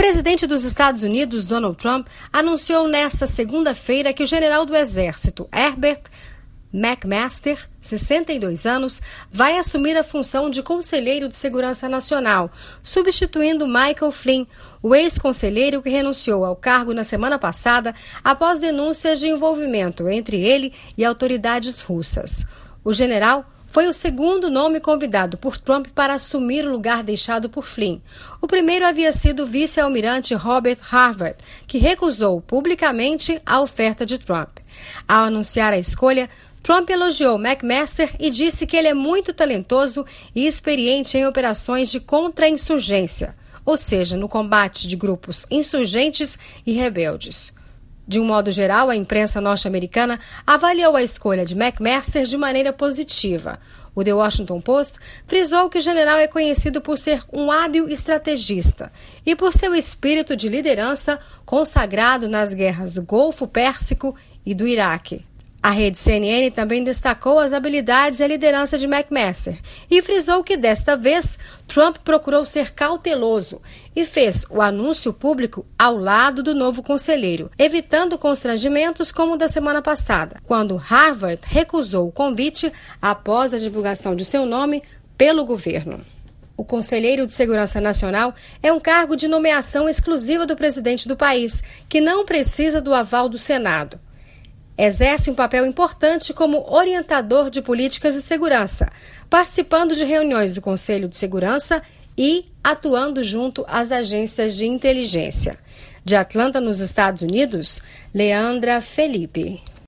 presidente dos Estados Unidos, Donald Trump, anunciou nesta segunda-feira que o general do Exército, Herbert McMaster, 62 anos, vai assumir a função de Conselheiro de Segurança Nacional, substituindo Michael Flynn, o ex-conselheiro que renunciou ao cargo na semana passada após denúncias de envolvimento entre ele e autoridades russas. O general foi o segundo nome convidado por Trump para assumir o lugar deixado por Flynn. O primeiro havia sido o vice-almirante Robert Harvard, que recusou publicamente a oferta de Trump. Ao anunciar a escolha, Trump elogiou McMaster e disse que ele é muito talentoso e experiente em operações de contra-insurgência, ou seja, no combate de grupos insurgentes e rebeldes. De um modo geral, a imprensa norte-americana avaliou a escolha de McMaster de maneira positiva. O The Washington Post frisou que o general é conhecido por ser um hábil estrategista e por seu espírito de liderança consagrado nas guerras do Golfo Pérsico e do Iraque. A rede CNN também destacou as habilidades e a liderança de McMaster e frisou que, desta vez, Trump procurou ser cauteloso e fez o anúncio público ao lado do novo conselheiro, evitando constrangimentos como o da semana passada, quando Harvard recusou o convite após a divulgação de seu nome pelo governo. O Conselheiro de Segurança Nacional é um cargo de nomeação exclusiva do presidente do país, que não precisa do aval do Senado. Exerce um papel importante como orientador de políticas de segurança, participando de reuniões do Conselho de Segurança e atuando junto às agências de inteligência. De Atlanta, nos Estados Unidos, Leandra Felipe.